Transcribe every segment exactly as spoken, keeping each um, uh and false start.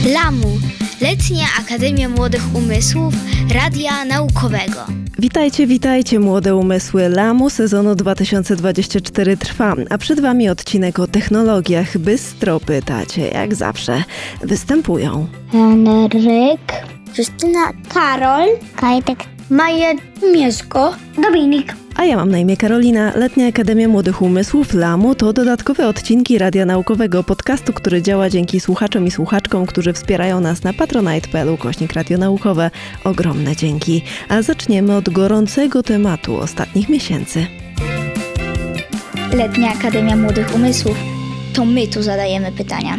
Lamu, Letnia Akademia Młodych Umysłów Radia Naukowego. Witajcie, witajcie młode umysły. Lamu sezonu dwa tysiące dwudziesty czwarty trwa, a przed Wami odcinek o technologiach. Bystro pytacie, jak zawsze. Występują Henryk, Justyna, Karol, Kajtek, Maja, Mieszko, Dominik. A ja mam na imię Karolina. Letnia Akademia Młodych Umysłów Lamu to dodatkowe odcinki Radia Naukowego, podcastu, który działa dzięki słuchaczom i słuchaczkom, którzy wspierają nas na patronite kropka p l ukośnik Radio Naukowe. Ogromne dzięki. A zaczniemy od gorącego tematu ostatnich miesięcy. Letnia Akademia Młodych Umysłów. To my tu zadajemy pytania.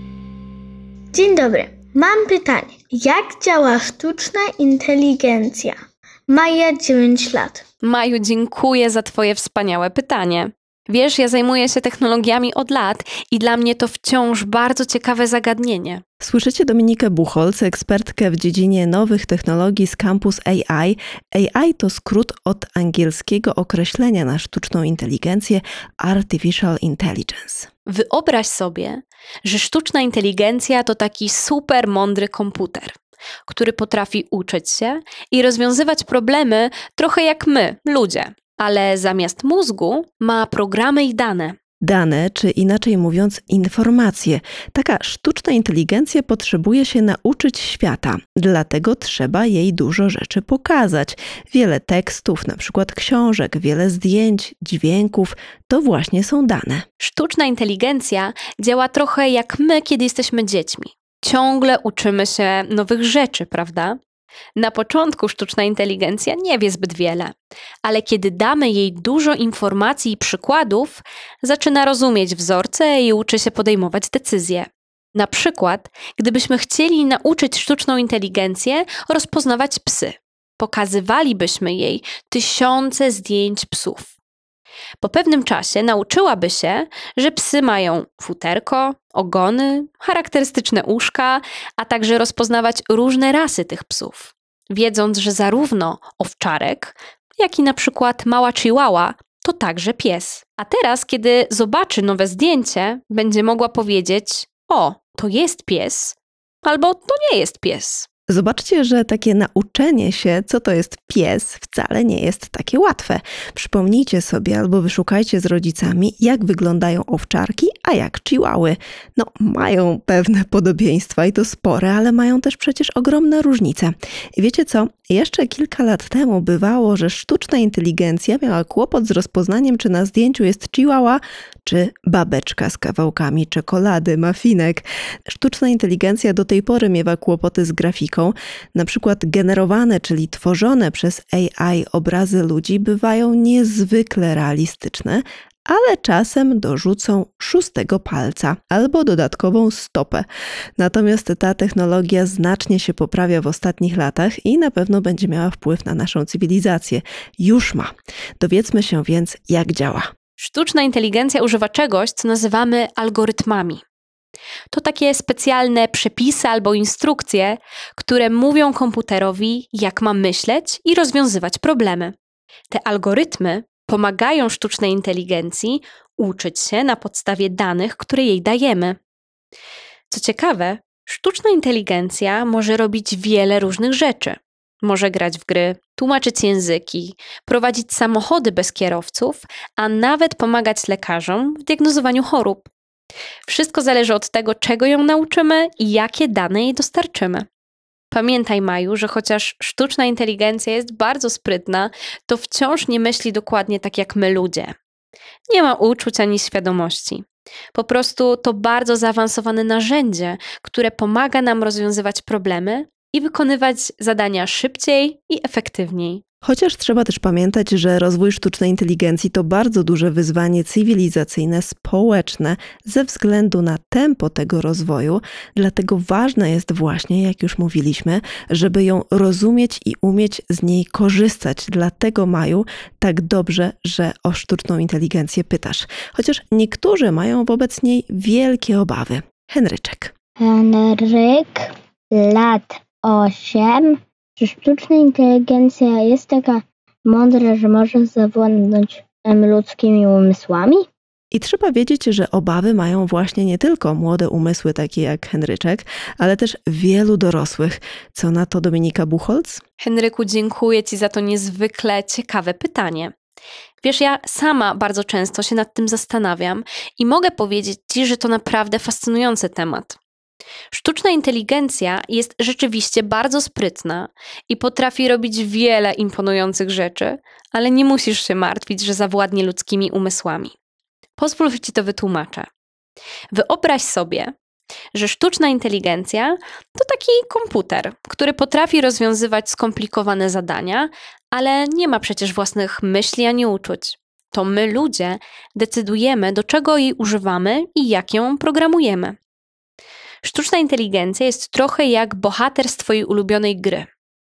Dzień dobry. Mam pytanie. Jak działa sztuczna inteligencja? Maja, dziewięć lat. Maju, dziękuję za Twoje wspaniałe pytanie. Wiesz, ja zajmuję się technologiami od lat i dla mnie to wciąż bardzo ciekawe zagadnienie. Słyszycie Dominikę Buchholz, ekspertkę w dziedzinie nowych technologii z Campus A I. A I to skrót od angielskiego określenia na sztuczną inteligencję Artificial Intelligence. Wyobraź sobie, że sztuczna inteligencja to taki super mądry komputer, który potrafi uczyć się i rozwiązywać problemy trochę jak my, ludzie, ale zamiast mózgu ma programy i dane. Dane, czy inaczej mówiąc informacje. Taka sztuczna inteligencja potrzebuje się nauczyć świata, dlatego trzeba jej dużo rzeczy pokazać. Wiele tekstów, na przykład książek, wiele zdjęć, dźwięków, to właśnie są dane. Sztuczna inteligencja działa trochę jak my, kiedy jesteśmy dziećmi. Ciągle uczymy się nowych rzeczy, prawda? Na początku sztuczna inteligencja nie wie zbyt wiele, ale kiedy damy jej dużo informacji i przykładów, zaczyna rozumieć wzorce i uczy się podejmować decyzje. Na przykład, gdybyśmy chcieli nauczyć sztuczną inteligencję rozpoznawać psy, pokazywalibyśmy jej tysiące zdjęć psów. Po pewnym czasie nauczyłaby się, że psy mają futerko, ogony, charakterystyczne uszka, a także rozpoznawać różne rasy tych psów. Wiedząc, że zarówno owczarek, jak i na przykład mała chihuahua to także pies. A teraz, kiedy zobaczy nowe zdjęcie, będzie mogła powiedzieć: o, to jest pies, albo to nie jest pies. Zobaczcie, że takie nauczenie się, co to jest pies, wcale nie jest takie łatwe. Przypomnijcie sobie albo wyszukajcie z rodzicami, jak wyglądają owczarki, a jak chihuahuy. No, mają pewne podobieństwa i to spore, ale mają też przecież ogromne różnice. I wiecie co? Jeszcze kilka lat temu bywało, że sztuczna inteligencja miała kłopot z rozpoznaniem, czy na zdjęciu jest chihuahua, czy babeczka z kawałkami czekolady, mafinek. Sztuczna inteligencja do tej pory miewa kłopoty z grafiką. Na przykład generowane, czyli tworzone przez A I obrazy ludzi bywają niezwykle realistyczne, ale czasem dorzucą szóstego palca albo dodatkową stopę. Natomiast ta technologia znacznie się poprawia w ostatnich latach i na pewno będzie miała wpływ na naszą cywilizację. Już ma. Dowiedzmy się więc, jak działa. Sztuczna inteligencja używa czegoś, co nazywamy algorytmami. To takie specjalne przepisy albo instrukcje, które mówią komputerowi, jak ma myśleć i rozwiązywać problemy. Te algorytmy pomagają sztucznej inteligencji uczyć się na podstawie danych, które jej dajemy. Co ciekawe, sztuczna inteligencja może robić wiele różnych rzeczy. Może grać w gry, tłumaczyć języki, prowadzić samochody bez kierowców, a nawet pomagać lekarzom w diagnozowaniu chorób. Wszystko zależy od tego, czego ją nauczymy i jakie dane jej dostarczymy. Pamiętaj, Maju, że chociaż sztuczna inteligencja jest bardzo sprytna, to wciąż nie myśli dokładnie tak jak my ludzie. Nie ma uczuć ani świadomości. Po prostu to bardzo zaawansowane narzędzie, które pomaga nam rozwiązywać problemy i wykonywać zadania szybciej i efektywniej. Chociaż trzeba też pamiętać, że rozwój sztucznej inteligencji to bardzo duże wyzwanie cywilizacyjne, społeczne ze względu na tempo tego rozwoju, dlatego ważne jest właśnie, jak już mówiliśmy, żeby ją rozumieć i umieć z niej korzystać. Dlatego, Maju, tak dobrze, że o sztuczną inteligencję pytasz. Chociaż niektórzy mają wobec niej wielkie obawy. Henryczek. Henryk, lat osiem. Czy sztuczna inteligencja jest taka mądra, że może zawładnąć em, ludzkimi umysłami? I trzeba wiedzieć, że obawy mają właśnie nie tylko młode umysły takie jak Henryczek, ale też wielu dorosłych. Co na to Dominika Buchholz? Henryku, dziękuję Ci za to niezwykle ciekawe pytanie. Wiesz, ja sama bardzo często się nad tym zastanawiam i mogę powiedzieć Ci, że to naprawdę fascynujący temat. Sztuczna inteligencja jest rzeczywiście bardzo sprytna i potrafi robić wiele imponujących rzeczy, ale nie musisz się martwić, że zawładnie ludzkimi umysłami. Pozwól, że Ci to wytłumaczę. Wyobraź sobie, że sztuczna inteligencja to taki komputer, który potrafi rozwiązywać skomplikowane zadania, ale nie ma przecież własnych myśli ani uczuć. To my, ludzie, decydujemy, do czego jej używamy i jak ją programujemy. Sztuczna inteligencja jest trochę jak bohater z Twojej ulubionej gry.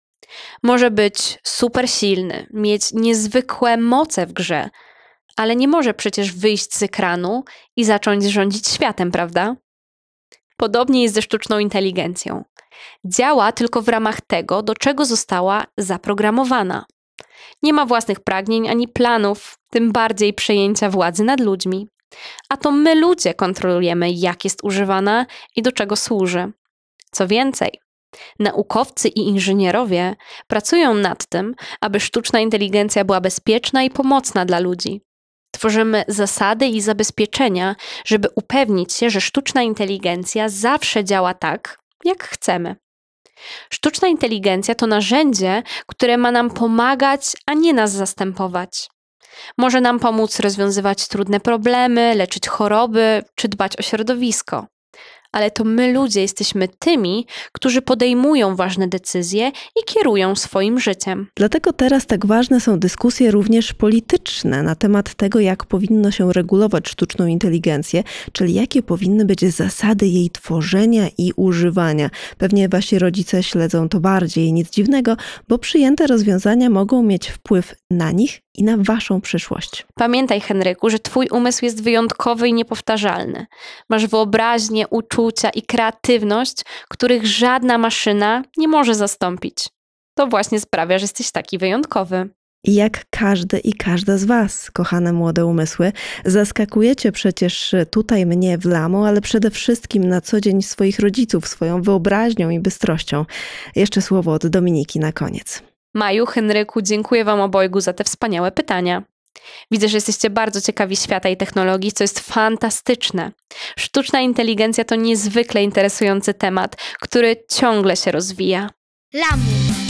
Może być super silny, mieć niezwykłe moce w grze, ale nie może przecież wyjść z ekranu i zacząć rządzić światem, prawda? Podobnie jest ze sztuczną inteligencją. Działa tylko w ramach tego, do czego została zaprogramowana. Nie ma własnych pragnień ani planów, tym bardziej przejęcia władzy nad ludźmi. A to my, ludzie, kontrolujemy, jak jest używana i do czego służy. Co więcej, naukowcy i inżynierowie pracują nad tym, aby sztuczna inteligencja była bezpieczna i pomocna dla ludzi. Tworzymy zasady i zabezpieczenia, żeby upewnić się, że sztuczna inteligencja zawsze działa tak, jak chcemy. Sztuczna inteligencja to narzędzie, które ma nam pomagać, a nie nas zastępować. Może nam pomóc rozwiązywać trudne problemy, leczyć choroby czy dbać o środowisko. Ale to my, ludzie, jesteśmy tymi, którzy podejmują ważne decyzje i kierują swoim życiem. Dlatego teraz tak ważne są dyskusje również polityczne na temat tego, jak powinno się regulować sztuczną inteligencję, czyli jakie powinny być zasady jej tworzenia i używania. Pewnie wasi rodzice śledzą to bardziej, nic dziwnego, bo przyjęte rozwiązania mogą mieć wpływ na nich i na waszą przyszłość. Pamiętaj, Henryku, że twój umysł jest wyjątkowy i niepowtarzalny. Masz wyobraźnię, uczucia i kreatywność, których żadna maszyna nie może zastąpić. To właśnie sprawia, że jesteś taki wyjątkowy. I jak każdy i każda z was, kochane młode umysły, zaskakujecie przecież tutaj mnie w Lamu, ale przede wszystkim na co dzień swoich rodziców, swoją wyobraźnią i bystrością. Jeszcze słowo od Dominiki na koniec. Maju, Henryku, dziękuję wam obojgu za te wspaniałe pytania. Widzę, że jesteście bardzo ciekawi świata i technologii, co jest fantastyczne. Sztuczna inteligencja to niezwykle interesujący temat, który ciągle się rozwija. Lamu.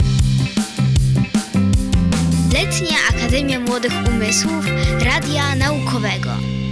Letnia Akademia Młodych Umysłów Radia Naukowego.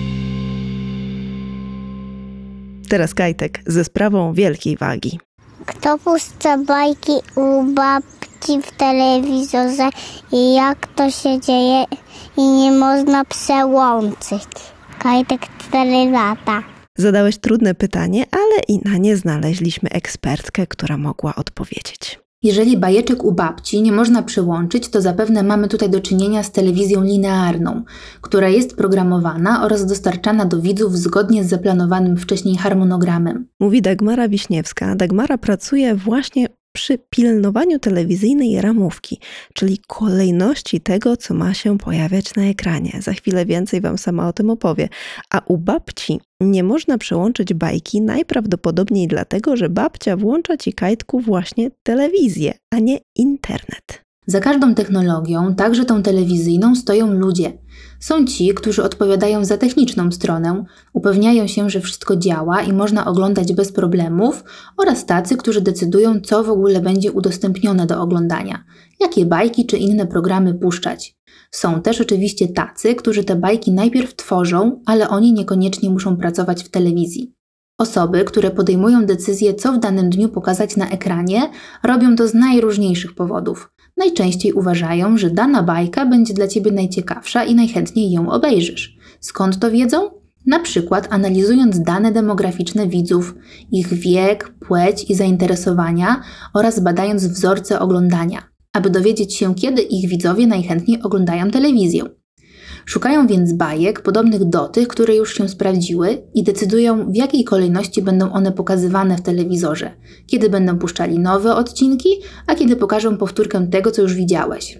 Teraz Kajtek ze sprawą wielkiej wagi. Kto puszcza bajki u babci w telewizorze i jak to się dzieje i nie można przełączyć? Kajtek cztery lata. Zadałeś trudne pytanie, ale i na nie znaleźliśmy ekspertkę, która mogła odpowiedzieć. Jeżeli bajeczek u babci nie można przyłączyć, to zapewne mamy tutaj do czynienia z telewizją linearną, która jest programowana oraz dostarczana do widzów zgodnie z zaplanowanym wcześniej harmonogramem. Mówi Dagmara Wiśniewska. Dagmara pracuje właśnie przy pilnowaniu telewizyjnej ramówki, czyli kolejności tego, co ma się pojawiać na ekranie. Za chwilę więcej wam sama o tym opowie. A u babci nie można przełączyć bajki najprawdopodobniej dlatego, że babcia włącza ci, Kajtku, właśnie telewizję, a nie internet. Za każdą technologią, także tą telewizyjną, stoją ludzie. Są ci, którzy odpowiadają za techniczną stronę, upewniają się, że wszystko działa i można oglądać bez problemów, oraz tacy, którzy decydują, co w ogóle będzie udostępnione do oglądania, jakie bajki czy inne programy puszczać. Są też oczywiście tacy, którzy te bajki najpierw tworzą, ale oni niekoniecznie muszą pracować w telewizji. Osoby, które podejmują decyzję, co w danym dniu pokazać na ekranie, robią to z najróżniejszych powodów. Najczęściej uważają, że dana bajka będzie dla ciebie najciekawsza i najchętniej ją obejrzysz. Skąd to wiedzą? Na przykład analizując dane demograficzne widzów, ich wiek, płeć i zainteresowania oraz badając wzorce oglądania, aby dowiedzieć się, kiedy ich widzowie najchętniej oglądają telewizję. Szukają więc bajek podobnych do tych, które już się sprawdziły i decydują, w jakiej kolejności będą one pokazywane w telewizorze, kiedy będą puszczali nowe odcinki, a kiedy pokażą powtórkę tego, co już widziałeś.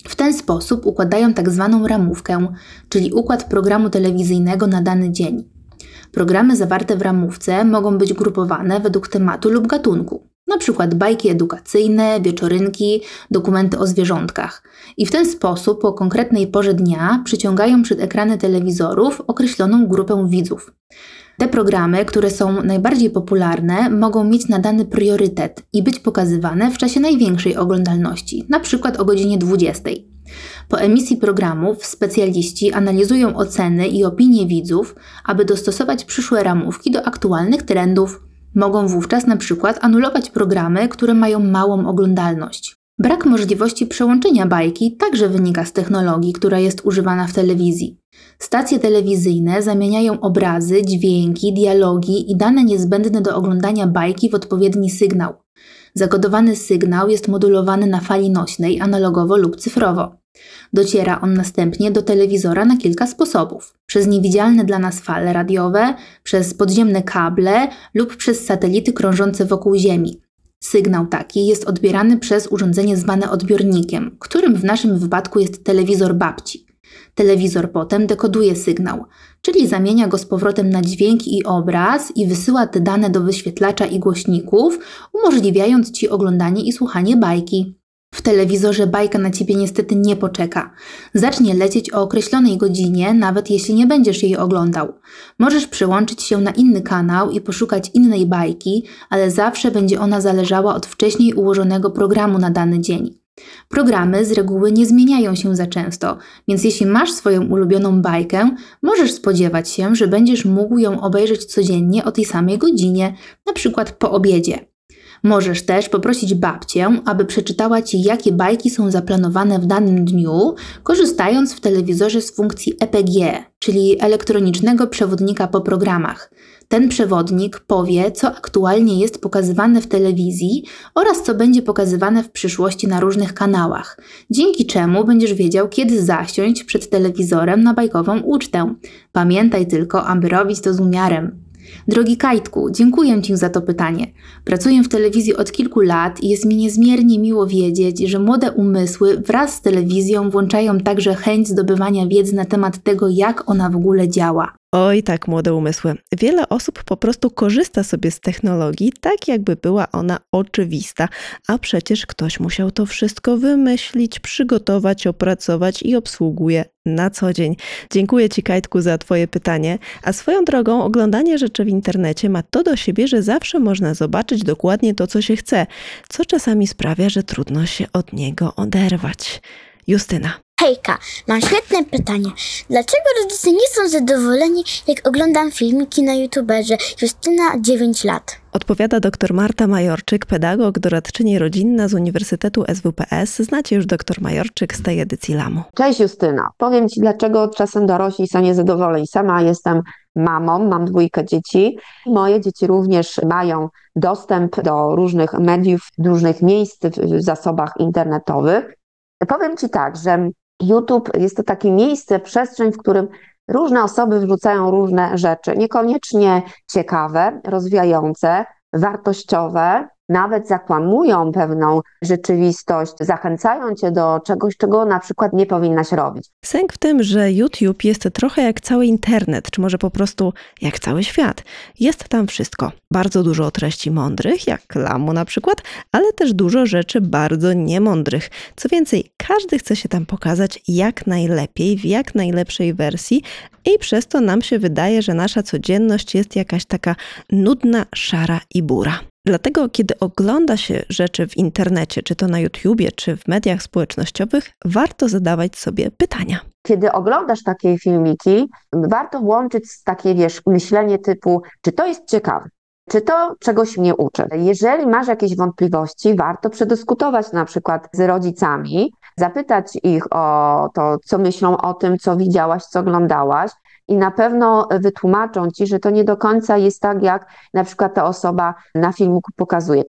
W ten sposób układają tak zwaną ramówkę, czyli układ programu telewizyjnego na dany dzień. Programy zawarte w ramówce mogą być grupowane według tematu lub gatunku, na przykład bajki edukacyjne, wieczorynki, dokumenty o zwierzątkach. I w ten sposób o konkretnej porze dnia przyciągają przed ekrany telewizorów określoną grupę widzów. Te programy, które są najbardziej popularne, mogą mieć nadany priorytet i być pokazywane w czasie największej oglądalności, na przykład o godzinie dwudziestej. Po emisji programów specjaliści analizują oceny i opinie widzów, aby dostosować przyszłe ramówki do aktualnych trendów. Mogą wówczas na przykład anulować programy, które mają małą oglądalność. Brak możliwości przełączenia bajki także wynika z technologii, która jest używana w telewizji. Stacje telewizyjne zamieniają obrazy, dźwięki, dialogi i dane niezbędne do oglądania bajki w odpowiedni sygnał. Zakodowany sygnał jest modulowany na fali nośnej analogowo lub cyfrowo. Dociera on następnie do telewizora na kilka sposobów. Przez niewidzialne dla nas fale radiowe, przez podziemne kable lub przez satelity krążące wokół Ziemi. Sygnał taki jest odbierany przez urządzenie zwane odbiornikiem, którym w naszym wypadku jest telewizor babci. Telewizor potem dekoduje sygnał, czyli zamienia go z powrotem na dźwięk i obraz i wysyła te dane do wyświetlacza i głośników, umożliwiając Ci oglądanie i słuchanie bajki. W telewizorze bajka na Ciebie niestety nie poczeka. Zacznie lecieć o określonej godzinie, nawet jeśli nie będziesz jej oglądał. Możesz przełączyć się na inny kanał i poszukać innej bajki, ale zawsze będzie ona zależała od wcześniej ułożonego programu na dany dzień. Programy z reguły nie zmieniają się za często, więc jeśli masz swoją ulubioną bajkę, możesz spodziewać się, że będziesz mógł ją obejrzeć codziennie o tej samej godzinie, na przykład po obiedzie. Możesz też poprosić babcię, aby przeczytała Ci, jakie bajki są zaplanowane w danym dniu, korzystając w telewizorze z funkcji E P G, czyli elektronicznego przewodnika po programach. Ten przewodnik powie, co aktualnie jest pokazywane w telewizji oraz co będzie pokazywane w przyszłości na różnych kanałach, dzięki czemu będziesz wiedział, kiedy zasiąść przed telewizorem na bajkową ucztę. Pamiętaj tylko, aby robić to z umiarem. Drogi Kajtku, dziękuję Ci za to pytanie. Pracuję w telewizji od kilku lat i jest mi niezmiernie miło wiedzieć, że młode umysły wraz z telewizją włączają także chęć zdobywania wiedzy na temat tego, jak ona w ogóle działa. Oj, tak, młode umysły. Wiele osób po prostu korzysta sobie z technologii tak, jakby była ona oczywista, a przecież ktoś musiał to wszystko wymyślić, przygotować, opracować i obsługuje na co dzień. Dziękuję Ci, Kajtku, za Twoje pytanie. A swoją drogą, oglądanie rzeczy w internecie ma to do siebie, że zawsze można zobaczyć dokładnie to, co się chce, co czasami sprawia, że trudno się od niego oderwać. Justyna. Hejka, mam świetne pytanie. Dlaczego rodzice nie są zadowoleni, jak oglądam filmiki na YouTuberze Justyna dziewięć lat? Odpowiada dr Marta Majorczyk, pedagog, doradczyni rodzinna z Uniwersytetu S W P S. Znacie już dr Majorczyk z tej edycji Lamu. Cześć Justyna. Powiem Ci, dlaczego czasem dorośli są niezadowoleni. Sama jestem mamą, mam dwójkę dzieci. Moje dzieci również mają dostęp do różnych mediów, różnych miejsc w zasobach internetowych. Powiem Ci tak, że YouTube jest to takie miejsce, przestrzeń, w którym różne osoby wrzucają różne rzeczy, niekoniecznie ciekawe, rozwijające, wartościowe, nawet zakłamują pewną rzeczywistość, zachęcają Cię do czegoś, czego na przykład nie powinnaś robić. Sęk w tym, że YouTube jest trochę jak cały internet, czy może po prostu jak cały świat. Jest tam wszystko. Bardzo dużo treści mądrych, jak Lamu na przykład, ale też dużo rzeczy bardzo niemądrych. Co więcej, każdy chce się tam pokazać jak najlepiej, w jak najlepszej wersji i przez to nam się wydaje, że nasza codzienność jest jakaś taka nudna, szara i bura. Dlatego, kiedy ogląda się rzeczy w internecie, czy to na YouTubie, czy w mediach społecznościowych, warto zadawać sobie pytania. Kiedy oglądasz takie filmiki, warto włączyć takie, wiesz, myślenie typu, czy to jest ciekawe, czy to czegoś mnie uczy. Jeżeli masz jakieś wątpliwości, warto przedyskutować na przykład z rodzicami, zapytać ich o to, co myślą o tym, co widziałaś, co oglądałaś. I na pewno wytłumaczą Ci, że to nie do końca jest tak, jak na przykład ta osoba na filmiku pokazuje.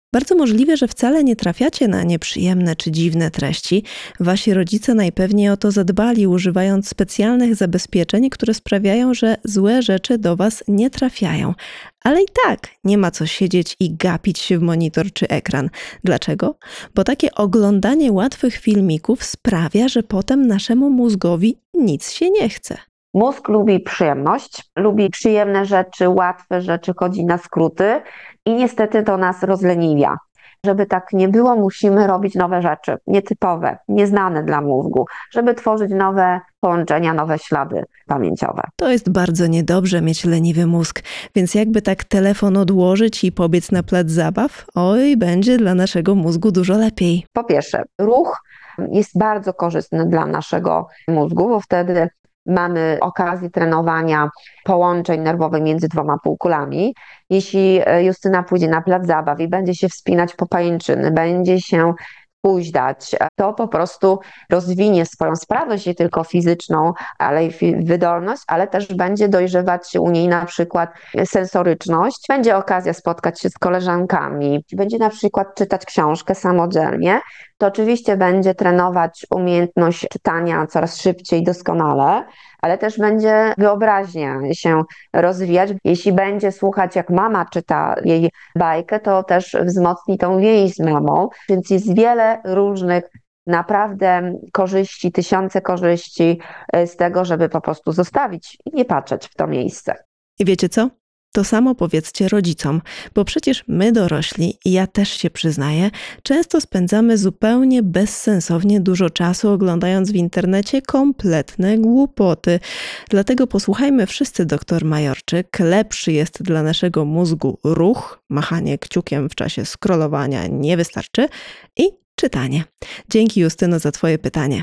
Bardzo możliwe, że wcale nie trafiacie na nieprzyjemne czy dziwne treści. Wasi rodzice najpewniej o to zadbali, używając specjalnych zabezpieczeń, które sprawiają, że złe rzeczy do was nie trafiają. Ale i tak nie ma co siedzieć i gapić się w monitor czy ekran. Dlaczego? Bo takie oglądanie łatwych filmików sprawia, że potem naszemu mózgowi nic się nie chce. Mózg lubi przyjemność, lubi przyjemne rzeczy, łatwe rzeczy, chodzi na skróty i niestety to nas rozleniwia. Żeby tak nie było, musimy robić nowe rzeczy, nietypowe, nieznane dla mózgu, żeby tworzyć nowe połączenia, nowe ślady pamięciowe. To jest bardzo niedobrze mieć leniwy mózg, więc jakby tak telefon odłożyć i pobiec na plac zabaw, oj, będzie dla naszego mózgu dużo lepiej. Po pierwsze, ruch jest bardzo korzystny dla naszego mózgu, bo wtedy mamy okazję trenowania połączeń nerwowych między dwoma półkulami. Jeśli Justyna pójdzie na plac zabaw i będzie się wspinać po pajęczyny, będzie się późdać, to po prostu rozwinie swoją sprawność nie tylko fizyczną, ale i wydolność, ale też będzie dojrzewać u niej na przykład sensoryczność, będzie okazja spotkać się z koleżankami, będzie na przykład czytać książkę samodzielnie, to oczywiście będzie trenować umiejętność czytania coraz szybciej, doskonale, ale też będzie wyobraźnia się rozwijać. Jeśli będzie słuchać, jak mama czyta jej bajkę, to też wzmocni tą więź z mamą, więc jest wiele różnych naprawdę korzyści, tysiące korzyści z tego, żeby po prostu zostawić i nie patrzeć w to miejsce. I wiecie co? To samo powiedzcie rodzicom, bo przecież my dorośli, i ja też się przyznaję, często spędzamy zupełnie bezsensownie dużo czasu oglądając w internecie kompletne głupoty. Dlatego posłuchajmy wszyscy doktor Majorczyk. Lepszy jest dla naszego mózgu ruch, machanie kciukiem w czasie scrollowania nie wystarczy i czytanie. Dzięki Justyno za twoje pytanie.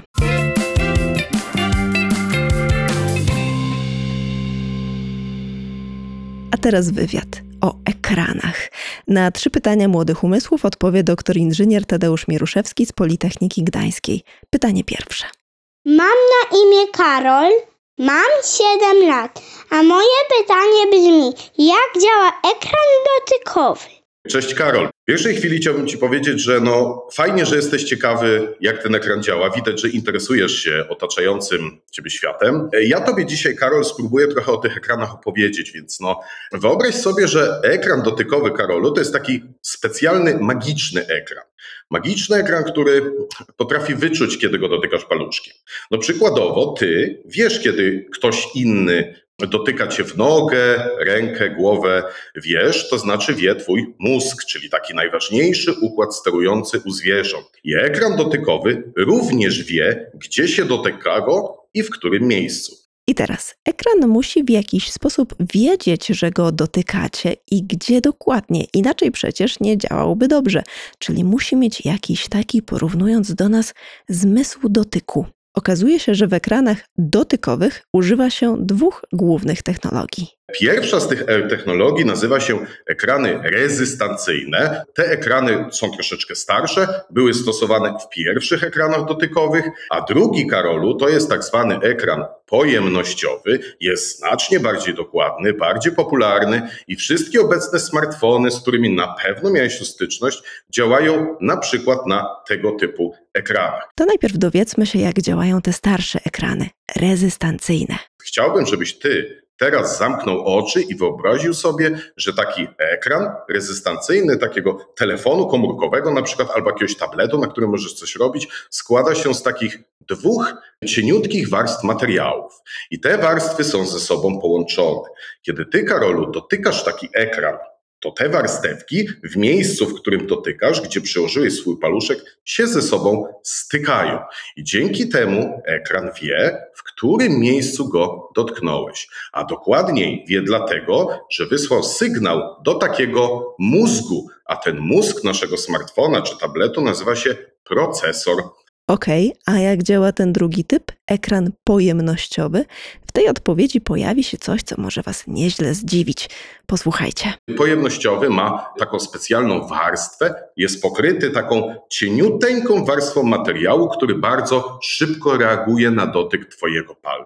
A teraz wywiad o ekranach. Na trzy pytania młodych umysłów odpowie doktor inżynier Tadeusz Mieruszewski z Politechniki Gdańskiej. Pytanie pierwsze. Mam na imię Karol, mam siedem lat, a moje pytanie brzmi, jak działa ekran dotykowy? Cześć Karol. W pierwszej chwili chciałbym Ci powiedzieć, że no fajnie, że jesteś ciekawy, jak ten ekran działa. Widać, że interesujesz się otaczającym Ciebie światem. Ja Tobie dzisiaj, Karol, spróbuję trochę o tych ekranach opowiedzieć, więc no wyobraź sobie, że ekran dotykowy, Karolu, to jest taki specjalny, magiczny ekran. Magiczny ekran, który potrafi wyczuć, kiedy go dotykasz paluszkiem. No przykładowo, Ty wiesz, kiedy ktoś inny dotyka Cię w nogę, rękę, głowę, wiesz, to znaczy wie Twój mózg, czyli taki najważniejszy układ sterujący u zwierząt. I ekran dotykowy również wie, gdzie się dotyka go i w którym miejscu. I teraz ekran musi w jakiś sposób wiedzieć, że go dotykacie i gdzie dokładnie, inaczej przecież nie działałby dobrze, czyli musi mieć jakiś taki, porównując do nas, zmysł dotyku. Okazuje się, że w ekranach dotykowych używa się dwóch głównych technologii. Pierwsza z tych technologii nazywa się ekrany rezystancyjne. Te ekrany są troszeczkę starsze, były stosowane w pierwszych ekranach dotykowych, a drugi, Karolu, to jest tak zwany ekran pojemnościowy. Jest znacznie bardziej dokładny, bardziej popularny i wszystkie obecne smartfony, z którymi na pewno miałeś tu styczność, działają na przykład na tego typu ekranach. To najpierw dowiedzmy się, jak działają te starsze ekrany rezystancyjne. Chciałbym, żebyś ty teraz zamknął oczy i wyobraził sobie, że taki ekran rezystancyjny takiego telefonu komórkowego na przykład albo jakiegoś tabletu, na którym możesz coś robić, składa się z takich dwóch cieniutkich warstw materiałów. I te warstwy są ze sobą połączone. Kiedy ty, Karolu, dotykasz taki ekran, to te warstewki w miejscu, w którym dotykasz, gdzie przyłożyłeś swój paluszek, się ze sobą stykają. I dzięki temu ekran wie, w którym miejscu go dotknąłeś. A dokładniej wie dlatego, że wysłał sygnał do takiego mózgu, a ten mózg naszego smartfona czy tabletu nazywa się procesor. Okej, a jak działa ten drugi typ, ekran pojemnościowy? W tej odpowiedzi pojawi się coś, co może Was nieźle zdziwić. Posłuchajcie. Pojemnościowy ma taką specjalną warstwę, jest pokryty taką cieniuteńką warstwą materiału, który bardzo szybko reaguje na dotyk Twojego palca.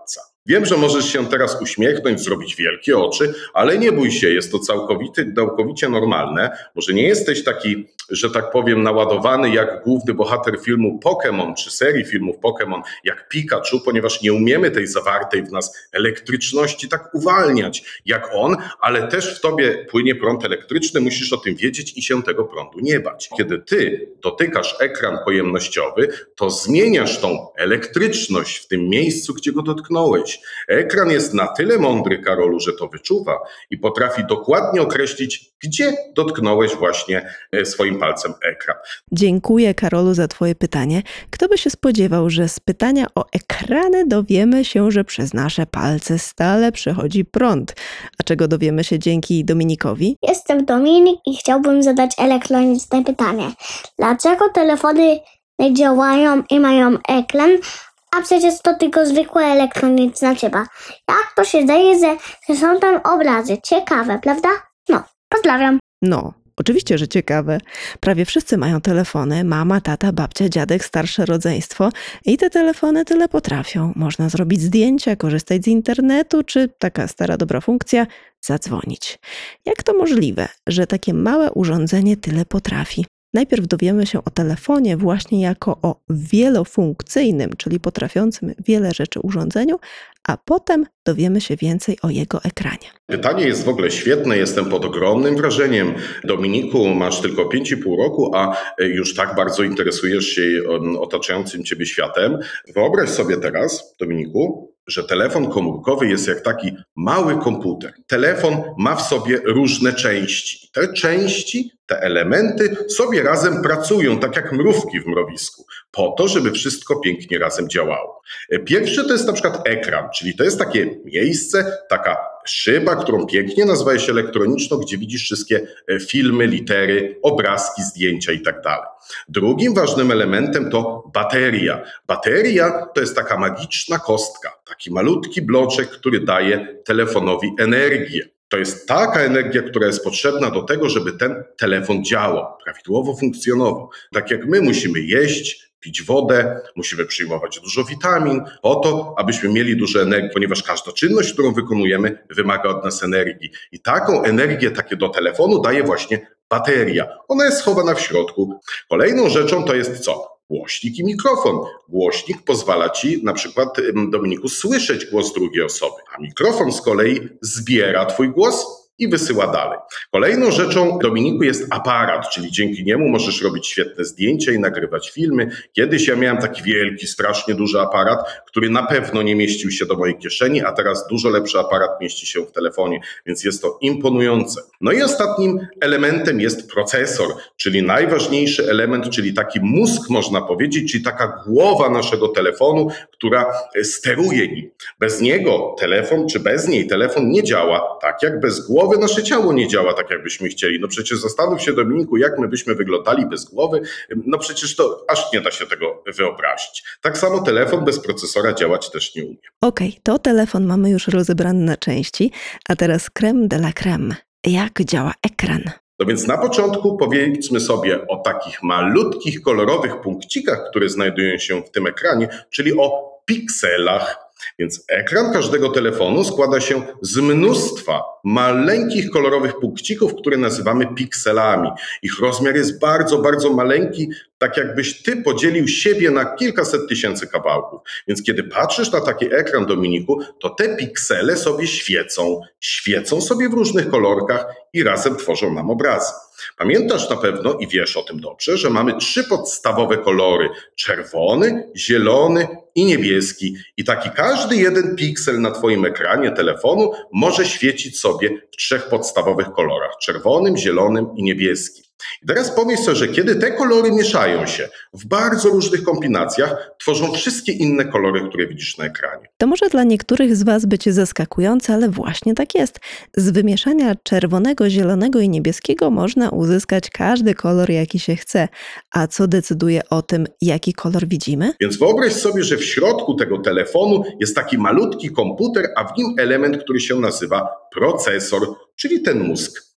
Wiem, że możesz się teraz uśmiechnąć, zrobić wielkie oczy, ale nie bój się, jest to całkowicie, całkowicie normalne. Może nie jesteś taki, że tak powiem, naładowany jak główny bohater filmu Pokémon, czy serii filmów Pokémon, jak Pikachu, ponieważ nie umiemy tej zawartej w nas elektryczności tak uwalniać jak on, ale też w tobie płynie prąd elektryczny, musisz o tym wiedzieć i się tego prądu nie bać. Kiedy ty dotykasz ekran pojemnościowy, to zmieniasz tą elektryczność w tym miejscu, gdzie go dotknąłeś. Ekran jest na tyle mądry, Karolu, że to wyczuwa i potrafi dokładnie określić, gdzie dotknąłeś właśnie swoim palcem ekran. Dziękuję, Karolu, za twoje pytanie. Kto by się spodziewał, że z pytania o ekrany dowiemy się, że przez nasze palce stale przechodzi prąd. A czego dowiemy się dzięki Dominikowi? Jestem Dominik i chciałbym zadać elektroniczne pytanie. Dlaczego telefony nie działają i mają ekran, a przecież to tylko zwykła elektroniczna ciepa? Jak to się dzieje, że, że są tam obrazy? Ciekawe, prawda? No, pozdrawiam. No, oczywiście, że ciekawe. Prawie wszyscy mają telefony. Mama, tata, babcia, dziadek, starsze rodzeństwo. I te telefony tyle potrafią. Można zrobić zdjęcia, korzystać z internetu, czy taka stara dobra funkcja, zadzwonić. Jak to możliwe, że takie małe urządzenie tyle potrafi? Najpierw dowiemy się o telefonie właśnie jako o wielofunkcyjnym, czyli potrafiącym wiele rzeczy urządzeniu, a potem dowiemy się więcej o jego ekranie. Pytanie jest w ogóle świetne, jestem pod ogromnym wrażeniem. Dominiku, masz tylko pięć i pół roku, a już tak bardzo interesujesz się otaczającym ciebie światem. Wyobraź sobie teraz, Dominiku, że telefon komórkowy jest jak taki mały komputer. Telefon ma w sobie różne części. Te części, te elementy sobie razem pracują, tak jak mrówki w mrowisku, po to, żeby wszystko pięknie razem działało. Pierwszy to jest na przykład ekran, czyli to jest takie miejsce, taka szyba, którą pięknie nazwałeś elektroniczną, gdzie widzisz wszystkie filmy, litery, obrazki, zdjęcia i tak dalej. Drugim ważnym elementem to bateria. Bateria to jest taka magiczna kostka, taki malutki bloczek, który daje telefonowi energię. To jest taka energia, która jest potrzebna do tego, żeby ten telefon działał, prawidłowo funkcjonował. Tak jak my musimy jeść, pić wodę, musimy przyjmować dużo witamin, po to, abyśmy mieli dużo energii, ponieważ każda czynność, którą wykonujemy, wymaga od nas energii. I taką energię takie do telefonu daje właśnie bateria. Ona jest schowana w środku. Kolejną rzeczą to jest co? Głośnik i mikrofon. Głośnik pozwala ci na przykład, Dominiku, słyszeć głos drugiej osoby, a mikrofon z kolei zbiera twój głos i wysyła dalej. Kolejną rzeczą, Dominiku, jest aparat, czyli dzięki niemu możesz robić świetne zdjęcia i nagrywać filmy. Kiedyś ja miałem taki wielki, strasznie duży aparat, który na pewno nie mieścił się do mojej kieszeni, a teraz dużo lepszy aparat mieści się w telefonie, więc jest to imponujące. No i ostatnim elementem jest procesor, czyli najważniejszy element, czyli taki mózg, można powiedzieć, czyli taka głowa naszego telefonu, która steruje nim. Bez niego telefon, czy bez niej telefon nie działa tak jak bez głowy. Nasze ciało nie działa tak, jakbyśmy chcieli. No przecież zastanów się, Dominiku, jak my byśmy wyglądali bez głowy. No przecież to aż nie da się tego wyobrazić. Tak samo telefon bez procesora działać też nie umie. Okej, okay, to telefon mamy już rozebrany na części, a teraz crème de la crème. Jak działa ekran? No więc na początku powiedzmy sobie o takich malutkich, kolorowych punkcikach, które znajdują się w tym ekranie, czyli o pikselach. Więc ekran każdego telefonu składa się z mnóstwa maleńkich, kolorowych punkcików, które nazywamy pikselami. Ich rozmiar jest bardzo, bardzo maleńki, tak jakbyś ty podzielił siebie na kilkaset tysięcy kawałków. Więc kiedy patrzysz na taki ekran, Dominiku, to te piksele sobie świecą. Świecą sobie w różnych kolorkach i razem tworzą nam obrazy. Pamiętasz na pewno i wiesz o tym dobrze, że mamy trzy podstawowe kolory. Czerwony, zielony i niebieski. I taki każdy jeden piksel na twoim ekranie telefonu może świecić sobie w trzech podstawowych kolorach. Czerwonym, zielonym i niebieskim. I teraz pomyśl sobie, że kiedy te kolory mieszają się w bardzo różnych kombinacjach, tworzą wszystkie inne kolory, które widzisz na ekranie. To może dla niektórych z was być zaskakujące, ale właśnie tak jest. Z wymieszania czerwonego, zielonego i niebieskiego można uzyskać każdy kolor, jaki się chce. A co decyduje o tym, jaki kolor widzimy? Więc wyobraź sobie, że w środku tego telefonu jest taki malutki komputer, a w nim element, który się nazywa procesor, czyli ten mózg.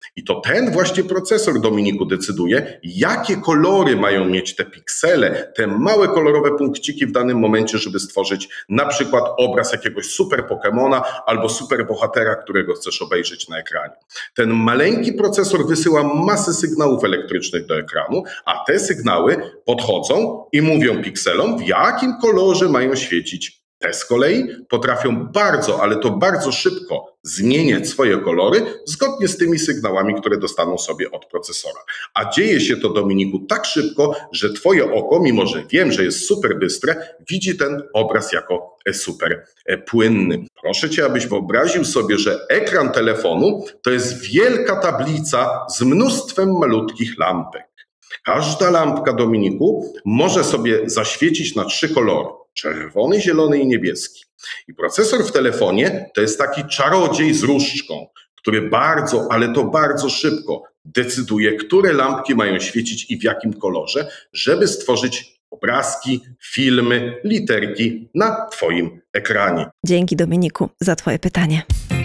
I to ten właśnie procesor, Dominiku, decyduje, jakie kolory mają mieć te piksele, te małe kolorowe punkciki w danym momencie, żeby stworzyć na przykład obraz jakiegoś super Pokemona albo super bohatera, którego chcesz obejrzeć na ekranie. Ten maleńki procesor wysyła masę sygnałów elektrycznych do ekranu, a te sygnały podchodzą i mówią pikselom, w jakim kolorze mają świecić. Te z kolei potrafią bardzo, ale to bardzo szybko zmieniać swoje kolory zgodnie z tymi sygnałami, które dostaną sobie od procesora. A dzieje się to, Dominiku, tak szybko, że twoje oko, mimo że wiem, że jest super bystre, widzi ten obraz jako super płynny. Proszę cię, abyś wyobraził sobie, że ekran telefonu to jest wielka tablica z mnóstwem malutkich lampek. Każda lampka, Dominiku, może sobie zaświecić na trzy kolory. Czerwony, zielony i niebieski. I procesor w telefonie to jest taki czarodziej z różdżką, który bardzo, ale to bardzo szybko decyduje, które lampki mają świecić i w jakim kolorze, żeby stworzyć obrazki, filmy, literki na twoim ekranie. Dzięki, Dominiku, za twoje pytanie.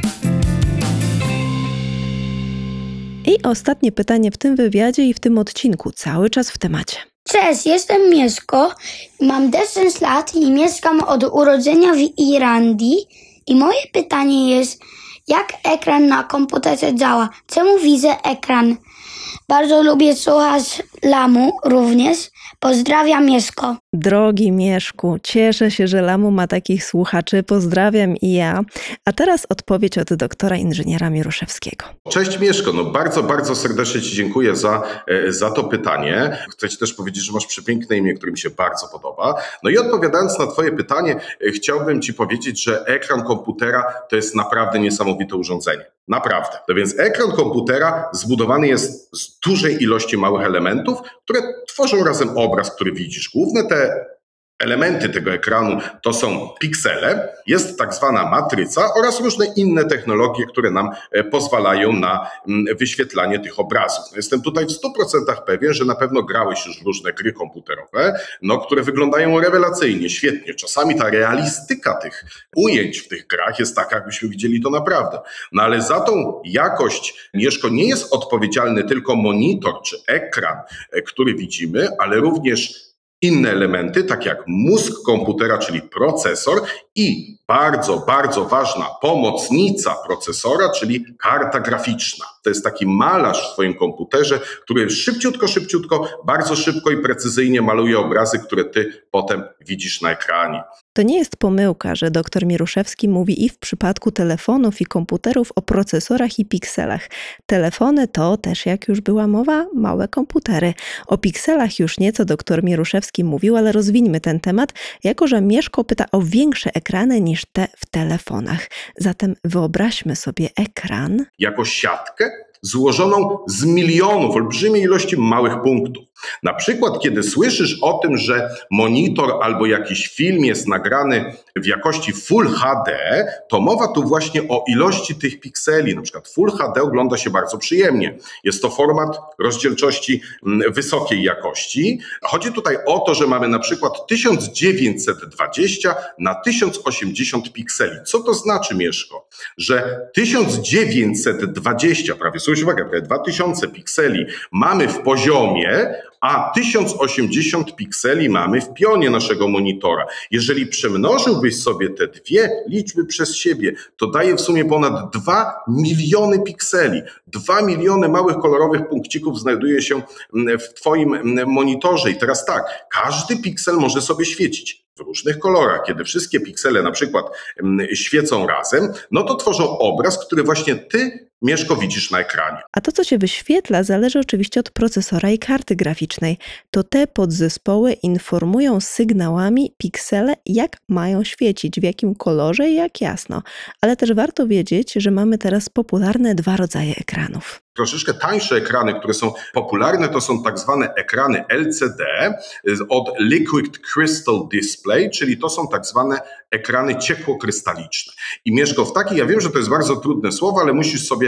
I ostatnie pytanie w tym wywiadzie i w tym odcinku, cały czas w temacie. Cześć, jestem Mieszko, mam dziesięć lat i mieszkam od urodzenia w Irlandii. I moje pytanie jest, jak ekran na komputerze działa? Czemu widzę ekran? Bardzo lubię słuchać Lamu również. Pozdrawiam, Mieszko. Drogi Mieszku, cieszę się, że Lamu ma takich słuchaczy. Pozdrawiam i ja. A teraz odpowiedź od doktora inżyniera Miruszewskiego. Cześć Mieszko, no bardzo, bardzo serdecznie ci dziękuję za, za to pytanie. Chcę ci też powiedzieć, że masz przepiękne imię, które mi się bardzo podoba. No i odpowiadając na twoje pytanie, chciałbym ci powiedzieć, że ekran komputera to jest naprawdę niesamowite urządzenie. Naprawdę. No więc ekran komputera zbudowany jest z dużej ilości małych elementów, które tworzą razem obraz, który widzisz. Główne te elementy tego ekranu to są piksele, jest tak zwana matryca oraz różne inne technologie, które nam pozwalają na wyświetlanie tych obrazów. Jestem tutaj w stu procentach pewien, że na pewno grałeś już w różne gry komputerowe, no, które wyglądają rewelacyjnie, świetnie. Czasami ta realistyka tych ujęć w tych grach jest taka, jakbyśmy widzieli to naprawdę. No ale za tą jakość, Mieszko, nie jest odpowiedzialny tylko monitor czy ekran, który widzimy, ale również inne elementy, tak jak mózg komputera, czyli procesor i bardzo, bardzo ważna pomocnica procesora, czyli karta graficzna. To jest taki malarz w twoim komputerze, który szybciutko, szybciutko, bardzo szybko i precyzyjnie maluje obrazy, które ty potem widzisz na ekranie. To nie jest pomyłka, że dr Miruszewski mówi i w przypadku telefonów i komputerów o procesorach i pikselach. Telefony to też, jak już była mowa, małe komputery. O pikselach już nieco dr Miruszewski mówił, ale rozwińmy ten temat, jako że Mieszko pyta o większe ekrany niż te w telefonach. Zatem wyobraźmy sobie ekran jako siatkę złożoną z milionów, olbrzymiej ilości małych punktów. Na przykład, kiedy słyszysz o tym, że monitor albo jakiś film jest nagrany w jakości Full H D, to mowa tu właśnie o ilości tych pikseli. Na przykład Full H D ogląda się bardzo przyjemnie. Jest to format rozdzielczości wysokiej jakości. Chodzi tutaj o to, że mamy na przykład tysiąc dziewięćset dwadzieścia na tysiąc osiemdziesiąt pikseli. Co to znaczy, Mieszko? Że tysiąc dziewięćset dwadzieścia, prawie słuchaj uwagę, prawie dwa tysiące pikseli mamy w poziomie, a tysiąc osiemdziesiąt pikseli mamy w pionie naszego monitora. Jeżeli przemnożyłbyś sobie te dwie liczby przez siebie, to daje w sumie ponad dwa miliony pikseli. dwa miliony małych kolorowych punkcików znajduje się w twoim monitorze. I teraz tak, każdy piksel może sobie świecić w różnych kolorach. Kiedy wszystkie piksele na przykład świecą razem, no to tworzą obraz, który właśnie ty, Mieszko, widzisz na ekranie. A to, co się wyświetla, zależy oczywiście od procesora i karty graficznej. To te podzespoły informują sygnałami piksele, jak mają świecić, w jakim kolorze i jak jasno. Ale też warto wiedzieć, że mamy teraz popularne dwa rodzaje ekranów. Troszeczkę tańsze ekrany, które są popularne, to są tak zwane ekrany L C D od Liquid Crystal Display, czyli to są tak zwane ekrany ciekłokrystaliczne. I Mieszko, w takiej, ja wiem, że to jest bardzo trudne słowo, ale musisz sobie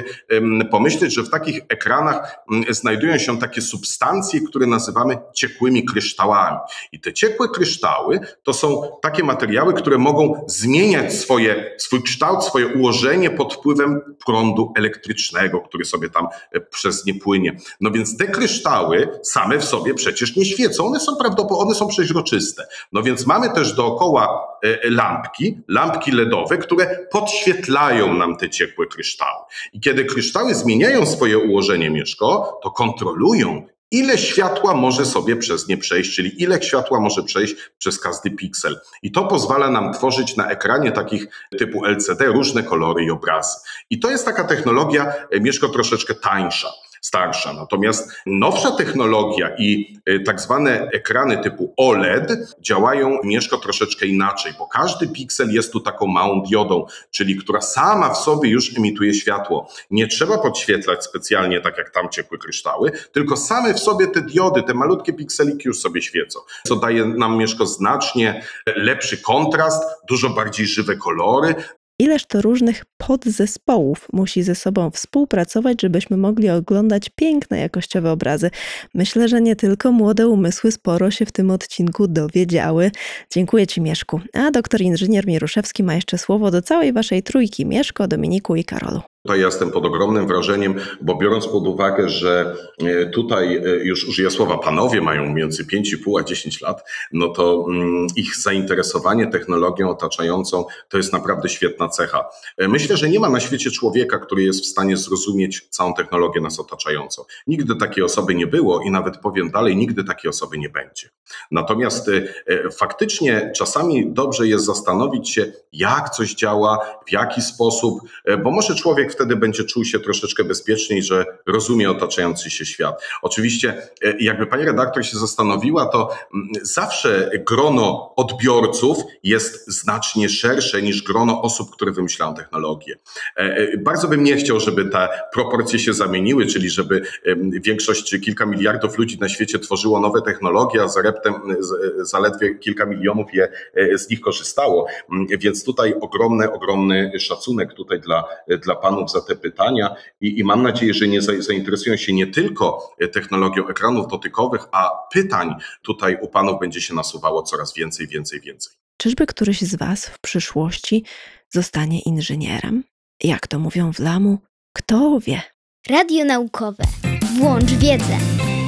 pomyśleć, że w takich ekranach znajdują się takie substancje, które nazywamy ciekłymi kryształami. I te ciekłe kryształy to są takie materiały, które mogą zmieniać swoje, swój kształt, swoje ułożenie pod wpływem prądu elektrycznego, który sobie tam przez nie płynie. No więc te kryształy same w sobie przecież nie świecą, one są prawdopodobnie, one są przeźroczyste. No więc mamy też dookoła lampki, lampki ledowe, które podświetlają nam te ciekłe kryształy. I kiedy kryształy zmieniają swoje ułożenie, Mieszko, to kontrolują, ile światła może sobie przez nie przejść, czyli ile światła może przejść przez każdy piksel. I to pozwala nam tworzyć na ekranie takich typu L C D różne kolory i obrazy. I to jest taka technologia, Mieszko, troszeczkę tańsza, starsza. Natomiast nowsza technologia i tak zwane ekrany typu O L E D działają, Mieszko, troszeczkę inaczej, bo każdy piksel jest tu taką małą diodą, czyli która sama w sobie już emituje światło. Nie trzeba podświetlać specjalnie tak jak tam ciekłe kryształy, tylko same w sobie te diody, te malutkie pikseliki już sobie świecą, co daje nam, Mieszko, znacznie lepszy kontrast, dużo bardziej żywe kolory. Ileż to różnych podzespołów musi ze sobą współpracować, żebyśmy mogli oglądać piękne, jakościowe obrazy. Myślę, że nie tylko młode umysły sporo się w tym odcinku dowiedziały. Dziękuję Ci, Mieszku. A doktor inżynier Mieruszewski ma jeszcze słowo do całej Waszej trójki: Mieszko, Dominiku i Karolu. Tutaj jestem pod ogromnym wrażeniem, bo biorąc pod uwagę, że tutaj już użyję słowa panowie mają między pięć i pół a dziesięć lat, no to ich zainteresowanie technologią otaczającą to jest naprawdę świetna cecha. Myślę, że nie ma na świecie człowieka, który jest w stanie zrozumieć całą technologię nas otaczającą. Nigdy takiej osoby nie było i nawet powiem dalej, nigdy takiej osoby nie będzie. Natomiast faktycznie czasami dobrze jest zastanowić się, jak coś działa, w jaki sposób, bo może człowiek wtedy będzie czuł się troszeczkę bezpieczniej, że rozumie otaczający się świat. Oczywiście, jakby pani redaktor się zastanowiła, to zawsze grono odbiorców jest znacznie szersze niż grono osób, które wymyślają technologię. Bardzo bym nie chciał, żeby te proporcje się zamieniły, czyli żeby większość czy kilka miliardów ludzi na świecie tworzyło nowe technologie, a za reptem zaledwie kilka milionów je z nich korzystało. Więc tutaj ogromny, ogromny szacunek tutaj dla, dla panów za te pytania i, i mam nadzieję, że nie zainteresują się nie tylko technologią ekranów dotykowych, a pytań tutaj u panów będzie się nasuwało coraz więcej, więcej, więcej. Czyżby któryś z Was w przyszłości zostanie inżynierem? Jak to mówią w Lamu, kto wie? Radio naukowe. Włącz wiedzę.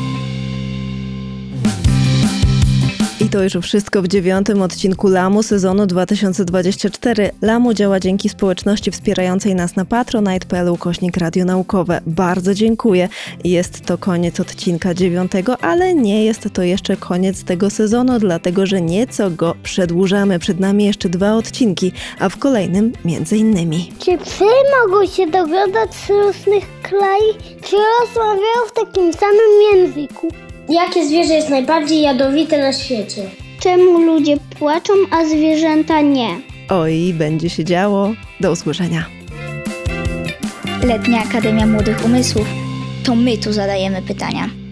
I to już wszystko w dziewiątym odcinku Lamu sezonu dwa tysiące dwudziestego czwartego. Lamu działa dzięki społeczności wspierającej nas na patronite kropka p l ukośnik Radio Naukowe. Bardzo dziękuję. Jest to koniec odcinka dziewiątego, ale nie jest to jeszcze koniec tego sezonu, dlatego że nieco go przedłużamy. Przed nami jeszcze dwa odcinki, a w kolejnym między innymi. Czy psy mogą się dogadać z różnych krajów? Czy rozmawiają w takim samym języku? Jakie zwierzę jest najbardziej jadowite na świecie? Czemu ludzie płaczą, a zwierzęta nie? Oj, będzie się działo. Do usłyszenia. Letnia Akademia Młodych Umysłów. To my tu zadajemy pytania.